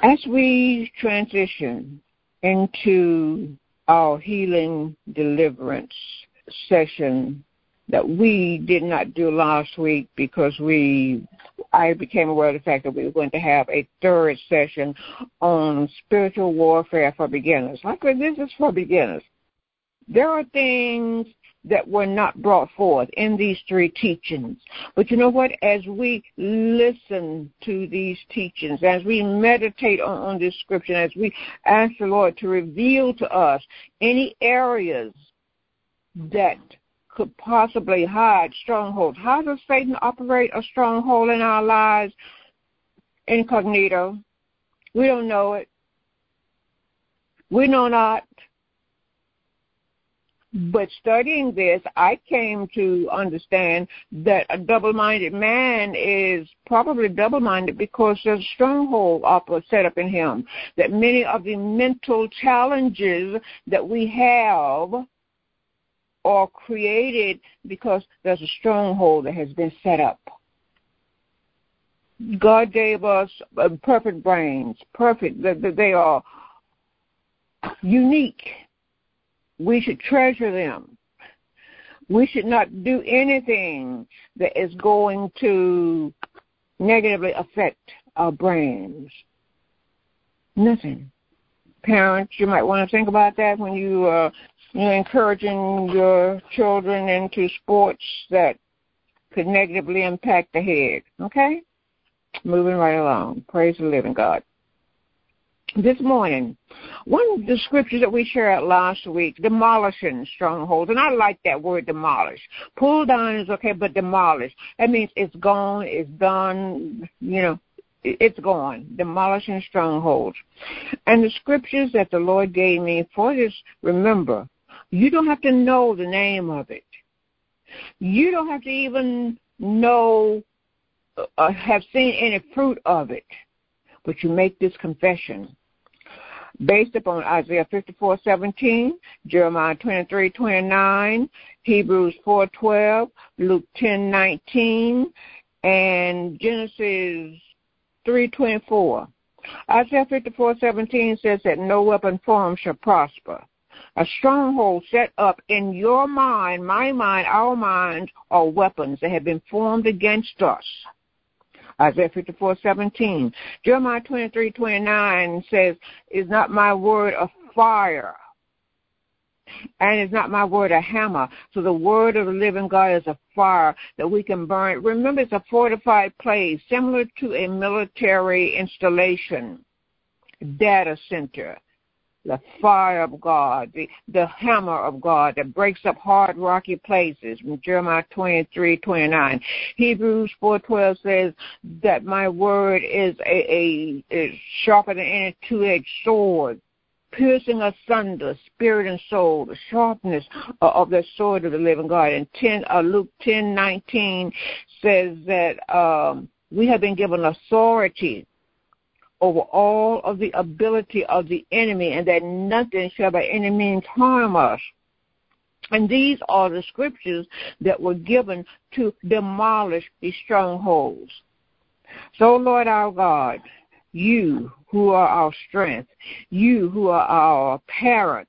As we transition into our healing deliverance session that we did not do last week because I became aware of the fact that we were going to have a third session on spiritual warfare for beginners. Like this is for beginners. There are things that were not brought forth in these three teachings. But you know what? As we listen to these teachings, as we meditate on this scripture, as we ask the Lord to reveal to us any areas that could possibly hide strongholds. How does Satan operate a stronghold in our lives? Incognito. We don't know it. We know not. But studying this, I came to understand that a double-minded man is probably double-minded because there's a stronghold set up in him. That many of the mental challenges that we have are created because there's a stronghold that has been set up. God gave us perfect brains, perfect, they are unique. We should treasure them. We should not do anything that is going to negatively affect our brains. Nothing. Parents, you might want to think about that when you're encouraging your children into sports that could negatively impact the head. Okay? Moving right along. Praise the living God. This morning, one of the scriptures that we shared last week, demolishing strongholds, and I like that word demolish. Pull down is okay, but demolish. That means it's gone, it's done, it's gone. Demolishing strongholds. And the scriptures that the Lord gave me for this, remember, you don't have to know the name of it. You don't have to even know or have seen any fruit of it, but you make this confession. Based upon Isaiah 54:17, Jeremiah 23:29, Hebrews 4:12, Luke 10:19, and Genesis 3:24. Isaiah 54:17 says that no weapon formed shall prosper. A stronghold set up in your mind, my mind, our minds, are weapons that have been formed against us. Isaiah 54:17. Jeremiah 23:29 says, is not my word a fire, and is not my word a hammer. So the word of the living God is a fire that we can burn. Remember, it's a fortified place, similar to a military installation, data center. The fire of God, the hammer of God that breaks up hard, rocky places, from Jeremiah 23:29. Hebrews 4:12 says that my word is is sharper than any two-edged sword, piercing asunder spirit and soul, the sharpness of the sword of the living God. And Luke 10:19 says that we have been given authority over all of the ability of the enemy, and that nothing shall by any means harm us. And these are the scriptures that were given to demolish these strongholds. So, Lord our God, you who are our strength, you who are our parent,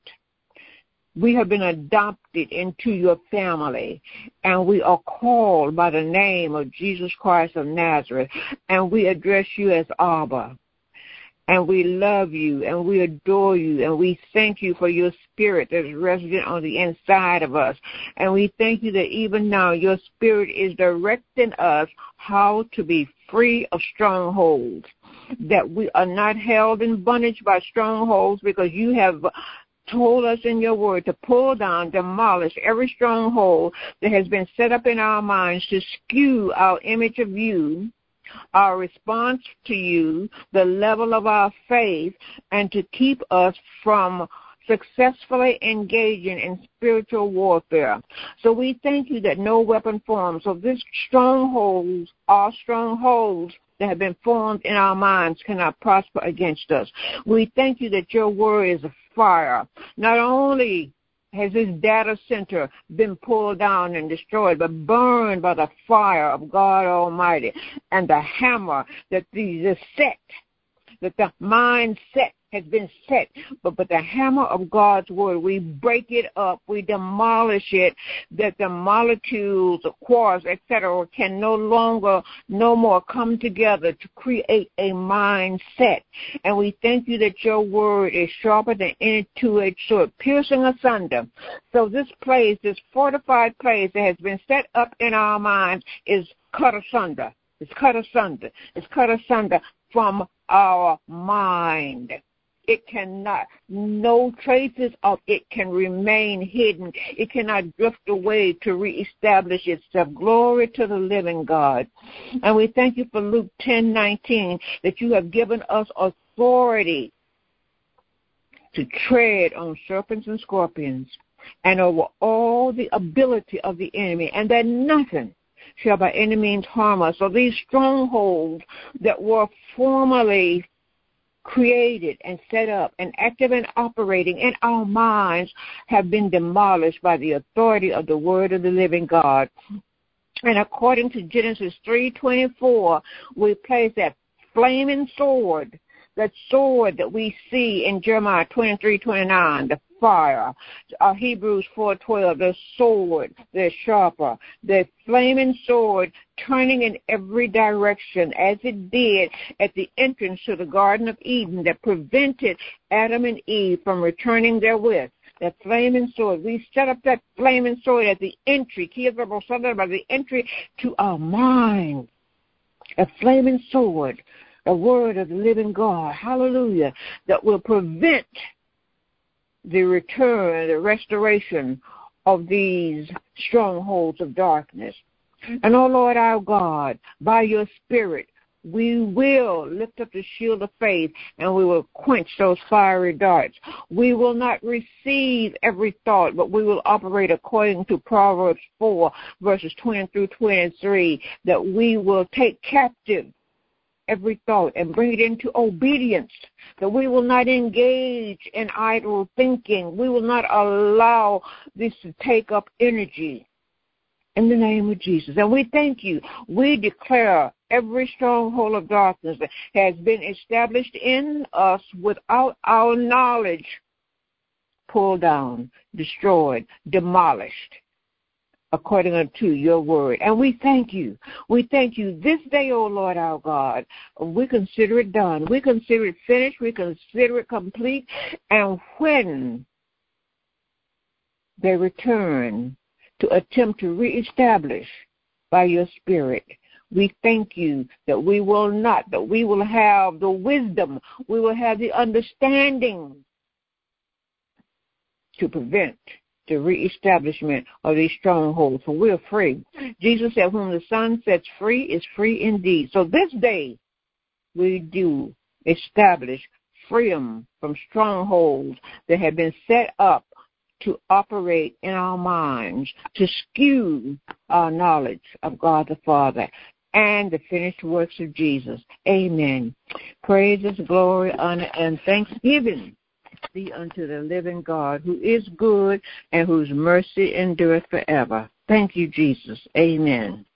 we have been adopted into your family, and we are called by the name of Jesus Christ of Nazareth, and we address you as Abba. And we love you, and we adore you, and we thank you for your spirit that is resident on the inside of us. And we thank you that even now your spirit is directing us how to be free of strongholds, that we are not held in bondage by strongholds, because you have told us in your word to pull down, demolish every stronghold that has been set up in our minds to skew our image of you, our response to you, the level of our faith, and to keep us from successfully engaging in spiritual warfare. So we thank you that no weapon formed. So these strongholds are strongholds that have been formed in our minds cannot prosper against us. We thank you that your word is a fire. Not only has this data center been pulled down and destroyed, but burned by the fire of God Almighty, and the hammer that is set that the mindset has been set, but the hammer of God's word, we break it up, we demolish it, that the molecules, the quarks, etc., can no more come together to create a mindset. And we thank you that your word is sharper than any two-edged sword, piercing asunder. So this place, this fortified place that has been set up in our minds is cut asunder. It's cut asunder. It's cut asunder from our mind. It cannot, no traces of it can remain hidden. It cannot drift away to reestablish itself. Glory to the living God. And we thank you for Luke 10:19, that you have given us authority to tread on serpents and scorpions and over all the ability of the enemy, and that nothing shall by any means harm us. So these strongholds that were formerly created and set up and active and operating in our minds have been demolished by the authority of the word of the living God. And according to Genesis 3:24, we place that flaming sword, that sword that we see in Jeremiah 23:29, the fire, Hebrews 4:12, the sword, the sharper, the flaming sword turning in every direction as it did at the entrance to the Garden of Eden that prevented Adam and Eve from returning therewith. That flaming sword, we set up that flaming sword at the entry, by the entry to our mind. A flaming sword, the word of the living God, hallelujah, that will prevent the return, the restoration of these strongholds of darkness. And, oh Lord our God, by your Spirit, we will lift up the shield of faith and we will quench those fiery darts. We will not receive every thought, but we will operate according to Proverbs 4, verses 20 through 23, that we will take captive every thought and bring it into obedience, that we will not engage in idle thinking. We will not allow this to take up energy in the name of Jesus. And we thank you. We declare every stronghold of darkness that has been established in us without our knowledge pulled down, destroyed, demolished, according unto your word. And we thank you. We thank you this day, O Lord our God. We consider it done. We consider it finished. We consider it complete. And when they return to attempt to reestablish by your Spirit, we thank you that we will not, that we will have the wisdom, we will have the understanding to prevent the reestablishment of these strongholds, for we're free. Jesus said, whom the Son sets free is free indeed. So this day we do establish freedom from strongholds that have been set up to operate in our minds, to skew our knowledge of God the Father and the finished works of Jesus. Amen. Praises, glory, honor, and thanksgiving be unto the living God, who is good and whose mercy endureth forever. Thank you, Jesus. Amen.